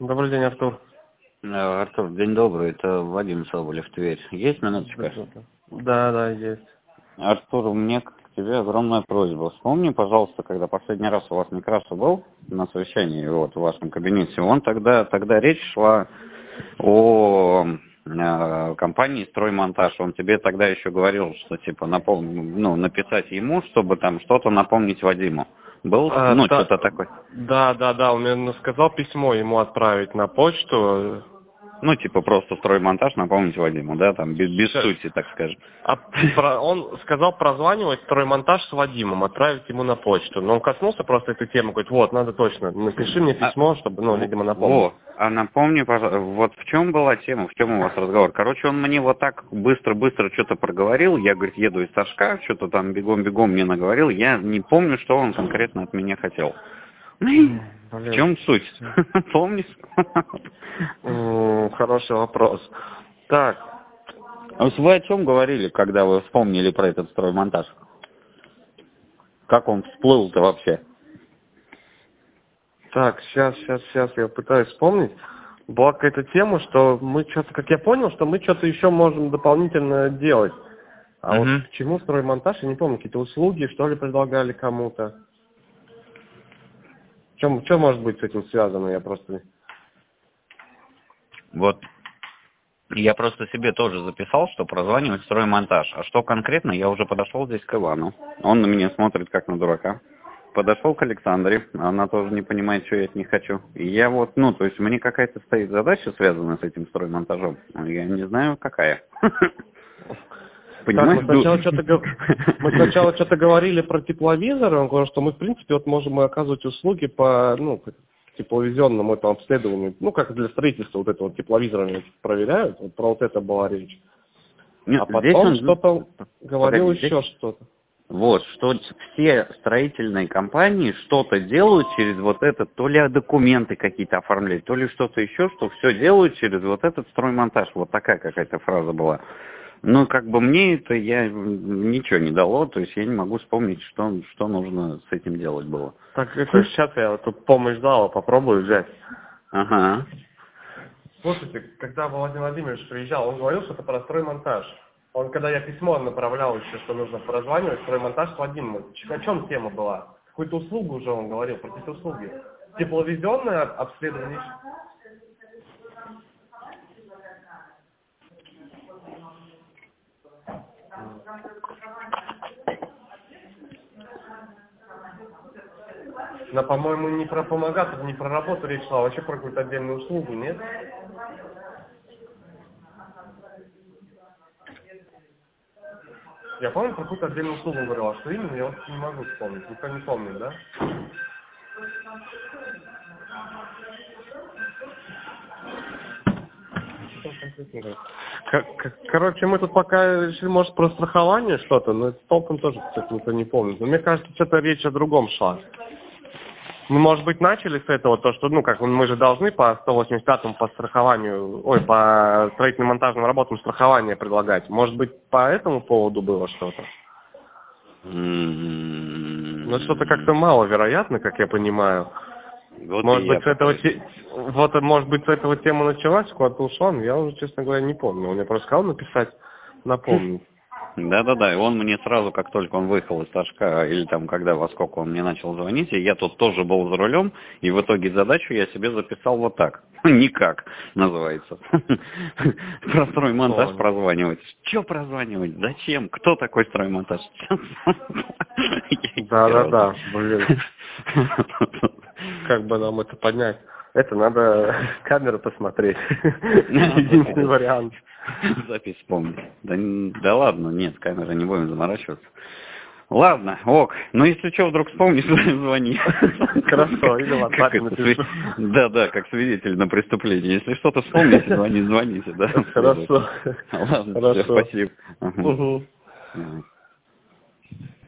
Добрый день, Артур. Артур, день добрый, это Вадим Соболев, Тверь. Есть минуточка? Да, есть. Артур, у меня к тебе огромная просьба. Вспомни, пожалуйста, когда последний раз у вас Некрасов был на совещании вот, в вашем кабинете, тогда речь шла о компании «Строймонтаж». Он тебе тогда еще говорил, что типа написать ему, чтобы там что-то напомнить Вадиму. Был? Что-то такое. Да, он мне сказал письмо ему отправить на почту. Просто «Строймонтаж» напомнить Вадиму, да, там, без сути, так скажем. Он сказал прозванивать «Строймонтаж» с Вадимом, отправить ему на почту. Но он коснулся просто этой темы, говорит, надо точно, напиши мне письмо, чтобы, видимо, напомнить. Напомни, пожалуйста, вот в чем была тема, в чем у вас разговор? Короче, он мне вот так быстро что-то проговорил, я, говорит, еду из Сашка, что-то там бегом мне наговорил, я не помню, что он конкретно от меня хотел. В чем суть? Помнишь? Хороший вопрос. Так. А вы о чем говорили, когда вы вспомнили про этот «Строймонтаж»? Как он всплыл-то вообще? Так, сейчас я пытаюсь вспомнить. Была какая-то тема, что мы что-то, как я понял, что мы что-то еще можем дополнительно делать. А вот к чему «Строймонтаж», я не помню, какие-то услуги, что ли, предлагали кому-то. Что может быть с этим связано, я просто... Вот, я просто себе тоже записал, что прозванивать «Строймонтаж». А что конкретно, я уже подошел здесь к Ивану. Он на меня смотрит, как на дурака. Подошел к Александре, она тоже не понимает, что я от них хочу. И я то есть мне какая-то стоит задача, связанная с этим «Строймонтажом». Я не знаю, какая. Понимаешь? Мы сначала что-то говорили про тепловизор, он говорил, что мы, в принципе, можем оказывать услуги по, тепловизионному обследованию, как для строительства этого тепловизора проверяют, про это была речь. А потом что-то говорил еще что-то. Вот, что все строительные компании что-то делают через этот, то ли документы какие-то оформляют, то ли что-то еще, что все делают через этот «Строймонтаж». Вот такая какая-то фраза была. Мне это ничего не дало, то есть я не могу вспомнить, что нужно с этим делать было. Так, это сейчас я тут помощь дала, попробую взять. Ага. Слушайте, когда Владимир Владимирович приезжал, он говорил что-то про «Строймонтаж». Когда я письмо направлял еще, что нужно прозванивать, «Строймонтаж» с Владимиром. О чем тема была? Какую-то услугу уже он говорил, про какие-то услуги. Тепловизионное обследование. Но, по-моему, не про помогатор, не про работу речь шла, а вообще про какую-то отдельную услугу, нет? Я помню, про какую-то отдельную услугу говорил, а что именно, я не могу вспомнить. Никто не помнит, да? Короче, мы тут пока решили, может, про страхование что-то, но толком тоже, кстати, никто не помнит. Но мне кажется, что-то речь о другом шла. Мы, может быть, начали с этого, то, что, мы же должны по 185-му по страхованию, по строительно-монтажным работам страхование предлагать. Может быть, по этому поводу было что-то? Но что-то как-то маловероятно, как я понимаю. Может быть, с этого тема началась, куда-то ушла, но я уже, честно говоря, не помню. Он мне просто сказал написать, напомнить. Да, и он мне сразу, как только он выехал из Сашка, или во сколько он мне начал звонить, и я тут тоже был за рулем, и в итоге задачу я себе записал вот так. Никак называется. Про «Строймонтаж» прозванивать. Че прозванивать? Зачем? Кто такой «Строймонтаж»? Да, блин. Как бы нам это поднять? Это надо камеру посмотреть. Единственный вариант. Запись вспомнить. Да ладно, нет, камеры не будем заморачиваться. Ладно, ок. Если что, вдруг вспомнишь, звони. Хорошо, или в WhatsApp напишу. Да, как свидетель на преступлении. Если что-то вспомните, звоните, да. Хорошо. Ладно, все, спасибо.